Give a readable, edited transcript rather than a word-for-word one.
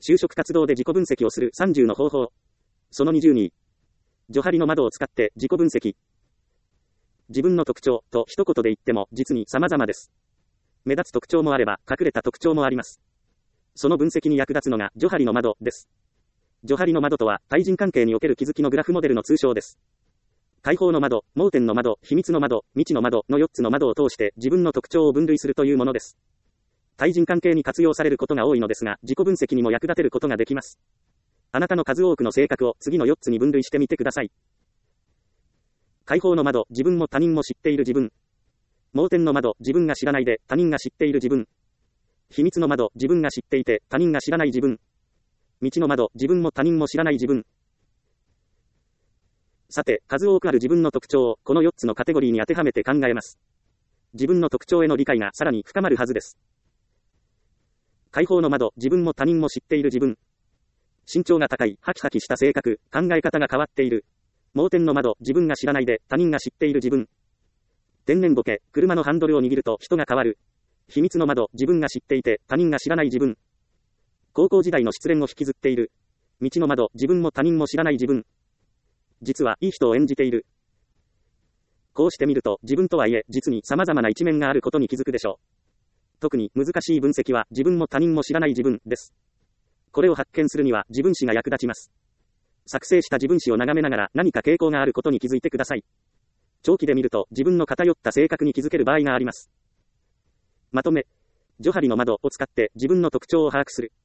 就職活動で自己分析をする30の方法。その20に、ジョハリの窓を使って自己分析。自分の特徴と一言で言っても実に様々です。目立つ特徴もあれば隠れた特徴もあります。その分析に役立つのがジョハリの窓です。ジョハリの窓とは対人関係における気づきのグラフモデルの通称です。解放の窓、盲点の窓、秘密の窓、未知の窓の4つの窓を通して自分の特徴を分類するというものです。対人関係に活用されることが多いのですが、自己分析にも役立てることができます。あなたの数多くの性格を次の4つに分類してみてください。解放の窓、自分も他人も知っている自分。盲点の窓、自分が知らないで他人が知っている自分。秘密の窓、自分が知っていて他人が知らない自分。未知の窓、自分も他人も知らない自分。さて、数多くある自分の特徴をこの4つのカテゴリーに当てはめて考えます。自分の特徴への理解がさらに深まるはずです。解放の窓、自分も他人も知っている自分。身長が高い、ハキハキした性格、考え方が変わっている。盲点の窓、自分が知らないで他人が知っている自分。天然ボケ、車のハンドルを握ると人が変わる。秘密の窓、自分が知っていて他人が知らない自分。高校時代の失恋を引きずっている。未知の窓、自分も他人も知らない自分。実はいい人を演じている。こうしてみると、自分とはいえ、実に様々な一面があることに気づくでしょう。特に難しい分析は、自分も他人も知らない自分です。これを発見するには、自分史が役立ちます。作成した自分史を眺めながら、何か傾向があることに気づいてください。長期で見ると、自分の偏った性格に気づける場合があります。まとめ。ジョハリの窓を使って、自分の特徴を把握する。